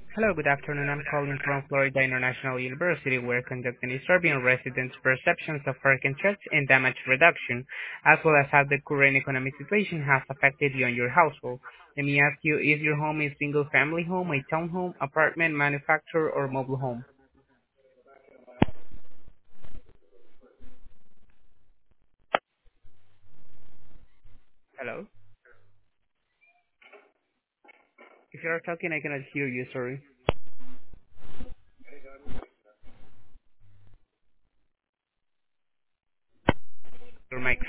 Hello, good afternoon. I'm calling from Florida International University. We're conducting a survey on residents' perceptions of hurricane threats and damage reduction, as well as how the current economic situation has affected you and your household. Let me ask you, is your home a single-family home, a townhome, apartment, manufactured, or mobile home? Hello? If you are talking, I cannot hear you, sorry. Your mic.